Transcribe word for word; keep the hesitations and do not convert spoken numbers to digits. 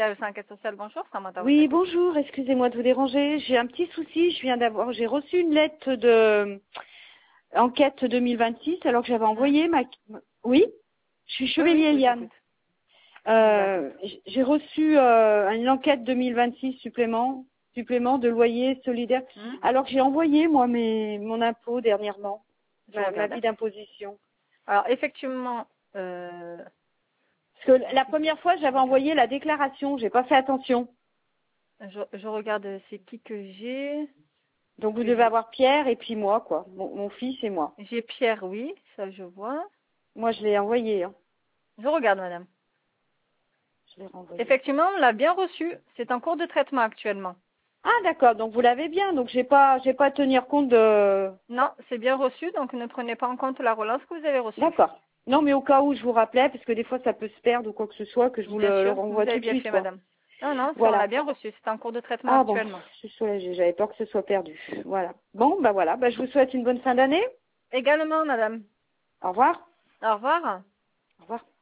L cinq Caisse Sociale, bonjour, comment t'as Oui, bonjour, excusez-moi de vous déranger. J'ai un petit souci, je viens d'avoir, j'ai reçu une lettre de enquête deux mille vingt-six alors que j'avais envoyé ma... Oui, je suis Oui, Chevalier oui, je Eliane. t'écoute. Euh, j'ai reçu euh, une enquête deux mille vingt-six supplément, supplément de loyer solidaire Hmm, alors que j'ai envoyé moi mes, mon impôt dernièrement, Je ma, ma regarde. vie d'imposition. Alors, effectivement, euh, Parce que la première fois j'avais envoyé la déclaration, j'ai pas fait attention. je, je regarde c'est qui que j'ai. Donc vous Que devez j'ai avoir Pierre et puis moi quoi, mon, mon fils et moi. j'ai Pierre, oui, ça je vois. Moi je l'ai envoyé, hein. Je regarde, madame. Je l'ai renvoyé. Effectivement, on l'a bien reçu. C'est en cours de traitement actuellement. Ah d'accord, donc vous l'avez bien, donc j'ai pas j'ai pas à tenir compte de... Non, c'est bien reçu, donc ne prenez pas en compte la relance que vous avez reçue. D'accord. Non mais au cas où je vous rappelais, parce que des fois ça peut se perdre ou quoi que ce soit, que je vous Bien le, le sûr, vous renvoie avez tout de bien suite fait, quoi. madame. Non, non, ça, on l'a Voilà. bien reçu. C'est en cours de traitement Ah bon, actuellement. je suis soulagée, j'avais peur que ce soit perdu. Voilà. Bon, bah voilà, bah je vous souhaite une bonne fin d'année. Également, madame. Au revoir. Au revoir. Au revoir.